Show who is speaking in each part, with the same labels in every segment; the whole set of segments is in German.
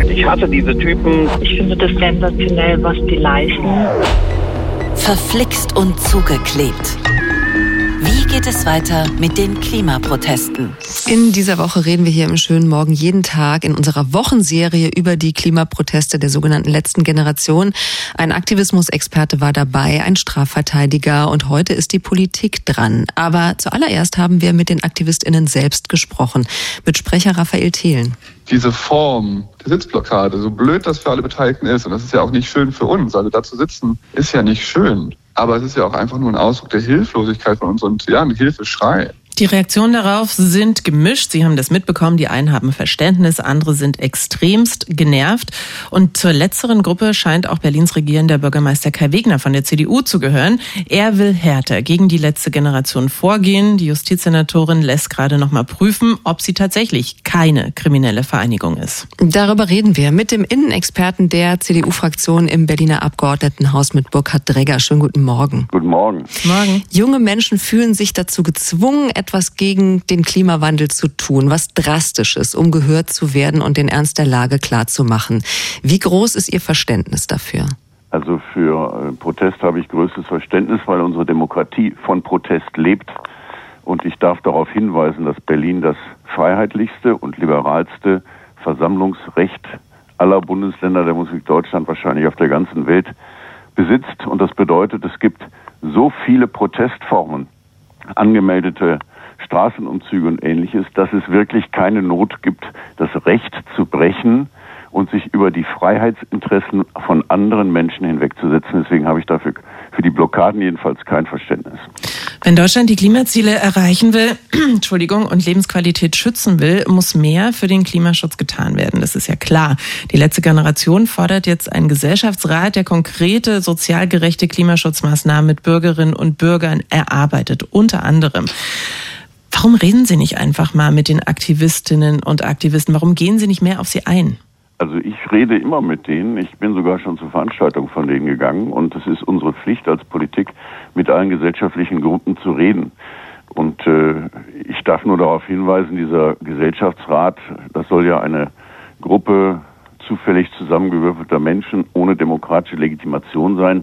Speaker 1: Ich hasse diese Typen.
Speaker 2: Ich finde das sensationell, was die leisten.
Speaker 3: Verflixt und zugeklebt. Wie geht es weiter mit den Klimaprotesten?
Speaker 4: In dieser Woche reden wir hier im Schönen Morgen jeden Tag in unserer Wochenserie über die Klimaproteste der sogenannten letzten Generation. Ein Aktivismusexperte war dabei, ein Strafverteidiger und heute ist die Politik dran. Aber zuallererst haben wir mit den AktivistInnen selbst gesprochen, mit Sprecher Raphael Thelen.
Speaker 5: Diese Form der Sitzblockade, so blöd das für alle Beteiligten ist, und das ist ja auch nicht schön für uns, also da zu sitzen, ist ja nicht schön. Aber es ist ja auch einfach nur ein Ausdruck der Hilflosigkeit von uns und ja, ein Hilfeschrei.
Speaker 6: Die Reaktionen darauf sind gemischt. Sie haben das mitbekommen. Die einen haben Verständnis, andere sind extremst genervt. Und zur letzteren Gruppe scheint auch Berlins regierender Bürgermeister Kai Wegner von der CDU zu gehören. Er will härter gegen die letzte Generation vorgehen. Die Justizsenatorin lässt gerade noch mal prüfen, ob sie tatsächlich keine kriminelle Vereinigung ist.
Speaker 4: Darüber reden wir mit dem Innenexperten der CDU-Fraktion im Berliner Abgeordnetenhaus, mit Burkhard Dregger. Schönen guten Morgen.
Speaker 7: Guten Morgen.
Speaker 6: Morgen.
Speaker 4: Junge Menschen fühlen sich dazu gezwungen, etwas gegen den Klimawandel zu tun, was Drastisches, um gehört zu werden und den Ernst der Lage klarzumachen. Wie groß ist Ihr Verständnis dafür?
Speaker 7: Also für Protest habe ich größtes Verständnis, weil unsere Demokratie von Protest lebt. Und ich darf darauf hinweisen, dass Berlin das freiheitlichste und liberalste Versammlungsrecht aller Bundesländer der Bundesrepublik Deutschland, wahrscheinlich auf der ganzen Welt, besitzt. Und das bedeutet, es gibt so viele Protestformen, angemeldete Straßenumzüge und Ähnliches, dass es wirklich keine Not gibt, das Recht zu brechen und sich über die Freiheitsinteressen von anderen Menschen hinwegzusetzen. Deswegen habe ich dafür für die Blockaden jedenfalls kein Verständnis.
Speaker 6: Wenn Deutschland die Klimaziele erreichen will, und Lebensqualität schützen will, muss mehr für den Klimaschutz getan werden. Das ist ja klar. Die letzte Generation fordert jetzt einen Gesellschaftsrat, der konkrete, sozial gerechte Klimaschutzmaßnahmen mit Bürgerinnen und Bürgern erarbeitet, unter anderem. Warum reden Sie nicht einfach mal mit den Aktivistinnen und Aktivisten? Warum gehen Sie nicht mehr auf sie ein?
Speaker 7: Also ich rede immer mit denen. Ich bin sogar schon zur Veranstaltung von denen gegangen. Und es ist unsere Pflicht als Politik, mit allen gesellschaftlichen Gruppen zu reden. Und ich darf nur darauf hinweisen, dieser Gesellschaftsrat, das soll ja eine Gruppe zufällig zusammengewürfelter Menschen ohne demokratische Legitimation sein,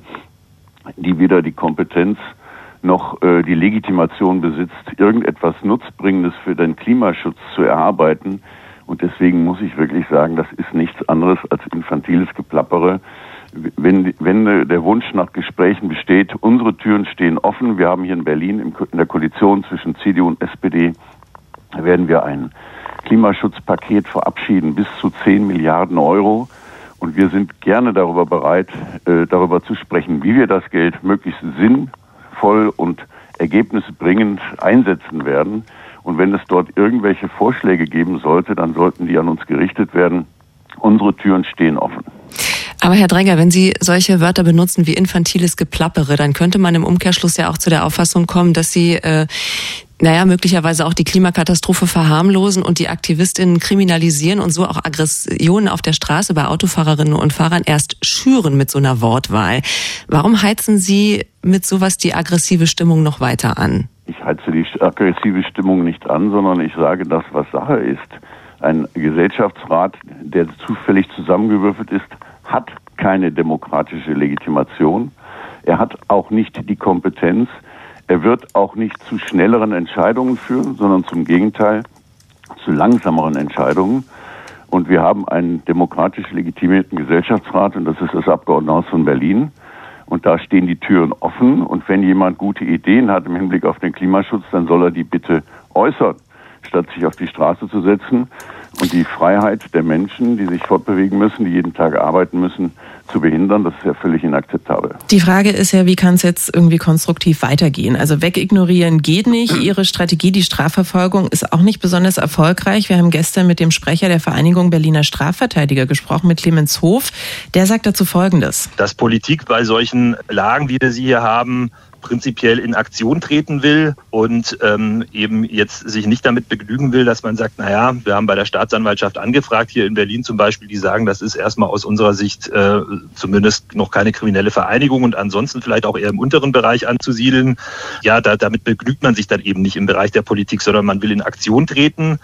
Speaker 7: die weder die Kompetenz noch die Legitimation besitzt, irgendetwas Nutzbringendes für den Klimaschutz zu erarbeiten. Und deswegen muss ich wirklich sagen, das ist nichts anderes als infantiles Geplappere. Wenn der Wunsch nach Gesprächen besteht, unsere Türen stehen offen. Wir haben hier in Berlin in der Koalition zwischen CDU und SPD werden wir ein Klimaschutzpaket verabschieden bis zu 10 Milliarden Euro. Und wir sind gerne darüber bereit, darüber zu sprechen, wie wir das Geld möglichst sinnvoll und ergebnisbringend einsetzen werden. Und wenn es dort irgendwelche Vorschläge geben sollte, dann sollten die an uns gerichtet werden. Unsere Türen stehen offen.
Speaker 4: Aber Herr Dregger, wenn Sie solche Wörter benutzen wie infantiles Geplappere, dann könnte man im Umkehrschluss ja auch zu der Auffassung kommen, dass Sie möglicherweise auch die Klimakatastrophe verharmlosen und die AktivistInnen kriminalisieren und so auch Aggressionen auf der Straße bei Autofahrerinnen und Fahrern erst schüren mit so einer Wortwahl. Warum heizen Sie mit sowas die aggressive Stimmung noch weiter an?
Speaker 7: Ich heize die aggressive Stimmung nicht an, sondern ich sage das, was Sache ist. Ein Gesellschaftsrat, der zufällig zusammengewürfelt ist, hat keine demokratische Legitimation. Er hat auch nicht die Kompetenz. Er wird auch nicht zu schnelleren Entscheidungen führen, sondern zum Gegenteil zu langsameren Entscheidungen. Und wir haben einen demokratisch legitimierten Gesellschaftsrat, und das ist das Abgeordnetenhaus von Berlin. Und da stehen die Türen offen. Und wenn jemand gute Ideen hat im Hinblick auf den Klimaschutz, dann soll er die bitte äußern, statt sich auf die Straße zu setzen und die Freiheit der Menschen, die sich fortbewegen müssen, die jeden Tag arbeiten müssen, zu behindern. Das ist ja völlig inakzeptabel.
Speaker 6: Die Frage ist ja, wie kann es jetzt irgendwie konstruktiv weitergehen? Also wegignorieren geht nicht. Ihre Strategie, die Strafverfolgung, ist auch nicht besonders erfolgreich. Wir haben gestern mit dem Sprecher der Vereinigung Berliner Strafverteidiger gesprochen, mit Clemens Hof. Der sagt dazu Folgendes.
Speaker 8: Dass Politik bei solchen Lagen, wie wir sie hier haben, prinzipiell in Aktion treten will und eben jetzt sich nicht damit begnügen will, dass man sagt, naja, wir haben bei der Staatsanwaltschaft angefragt, hier in Berlin zum Beispiel, die sagen, das ist erstmal aus unserer Sicht zumindest noch keine kriminelle Vereinigung und ansonsten vielleicht auch eher im unteren Bereich anzusiedeln. Ja, damit begnügt man sich dann eben nicht im Bereich der Politik, sondern man will in Aktion treten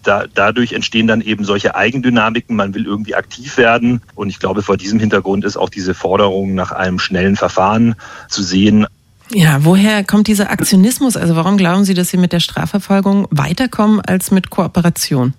Speaker 8: dadurch entstehen dann eben solche Eigendynamiken. Man will irgendwie aktiv werden. Und ich glaube, vor diesem Hintergrund ist auch diese Forderung nach einem schnellen Verfahren zu sehen.
Speaker 6: Ja, woher kommt dieser Aktionismus? Also warum glauben Sie, dass Sie mit der Strafverfolgung weiterkommen als mit Kooperation?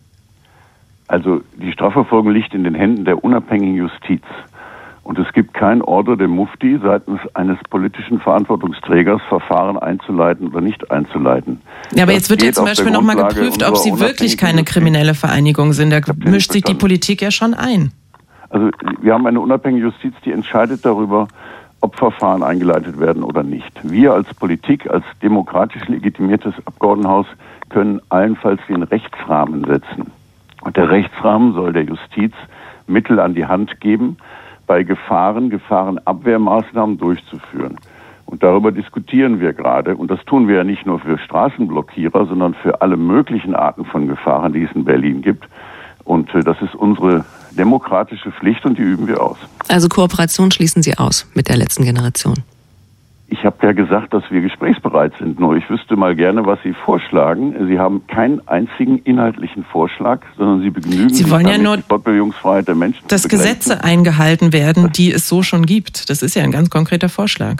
Speaker 7: Also die Strafverfolgung liegt in den Händen der unabhängigen Justiz. Und es gibt kein Order dem Mufti seitens eines politischen Verantwortungsträgers, Verfahren einzuleiten oder nicht einzuleiten.
Speaker 6: Ja, aber jetzt wird ja zum Beispiel nochmal geprüft, ob Sie wirklich keine kriminelle Vereinigung sind. Da mischt sich die Politik ja schon ein. Also
Speaker 7: wir haben eine unabhängige Justiz, die entscheidet darüber, ob Verfahren eingeleitet werden oder nicht. Wir als Politik, als demokratisch legitimiertes Abgeordnetenhaus können allenfalls den Rechtsrahmen setzen. Und der Rechtsrahmen soll der Justiz Mittel an die Hand geben, bei Gefahrenabwehrmaßnahmen durchzuführen. Und darüber diskutieren wir gerade. Und das tun wir ja nicht nur für Straßenblockierer, sondern für alle möglichen Arten von Gefahren, die es in Berlin gibt. Und das ist unsere demokratische Pflicht und die üben wir aus.
Speaker 4: Also Kooperation schließen Sie aus mit der letzten Generation?
Speaker 7: Ich habe ja gesagt, dass wir gesprächsbereit sind. Nur ich wüsste mal gerne, was Sie vorschlagen. Sie haben keinen einzigen inhaltlichen Vorschlag, sondern Sie begnügen sich
Speaker 6: wollen ja nur,
Speaker 7: die Fortbewegungsfreiheit der Menschen
Speaker 6: dass Gesetze eingehalten werden, die es so schon gibt. Das ist ja ein ganz konkreter Vorschlag.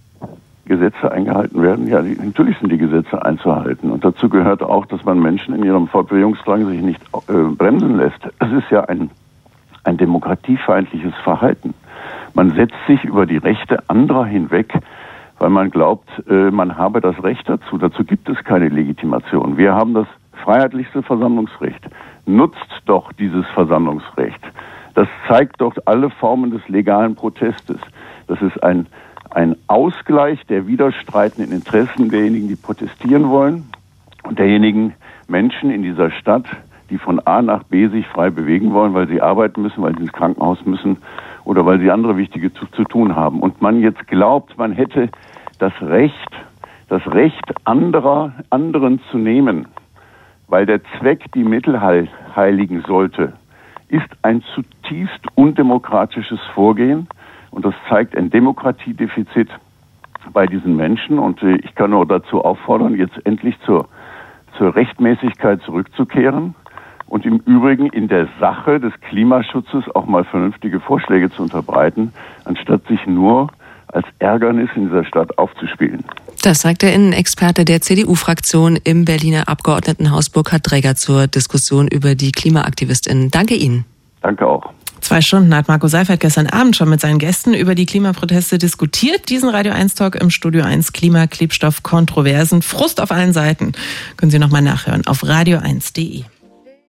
Speaker 7: Gesetze eingehalten werden? Ja, natürlich sind die Gesetze einzuhalten. Und dazu gehört auch, dass man Menschen in ihrem Fortbewegungsdrang sich nicht bremsen lässt. Es ist ja ein demokratiefeindliches Verhalten. Man setzt sich über die Rechte anderer hinweg, weil man glaubt, man habe das Recht dazu. Dazu gibt es keine Legitimation. Wir haben das freiheitlichste Versammlungsrecht. Nutzt doch dieses Versammlungsrecht. Das zeigt doch alle Formen des legalen Protestes. Das ist ein Ausgleich der widerstreitenden Interessen derjenigen, die protestieren wollen und derjenigen Menschen in dieser Stadt, die von A nach B sich frei bewegen wollen, weil sie arbeiten müssen, weil sie ins Krankenhaus müssen oder weil sie andere wichtige zu tun haben. Und man jetzt glaubt, man hätte das Recht anderen zu nehmen, weil der Zweck die Mittel heiligen sollte, ist ein zutiefst undemokratisches Vorgehen. Und das zeigt ein Demokratiedefizit bei diesen Menschen. Und ich kann nur dazu auffordern, jetzt endlich zur Rechtmäßigkeit zurückzukehren und im Übrigen in der Sache des Klimaschutzes auch mal vernünftige Vorschläge zu unterbreiten, anstatt sich nur als Ärgernis in dieser Stadt aufzuspielen.
Speaker 4: Das sagt der Innenexperte der CDU-Fraktion im Berliner Abgeordnetenhaus Burkhard Dregger zur Diskussion über die KlimaaktivistInnen. Danke Ihnen.
Speaker 7: Danke auch.
Speaker 6: 2 Stunden hat Marco Seifert gestern Abend schon mit seinen Gästen über die Klimaproteste diskutiert. Diesen Radio 1 Talk im Studio 1 Klimaklebstoff Kontroversen. Frust auf allen Seiten. Können Sie nochmal nachhören auf radio1.de.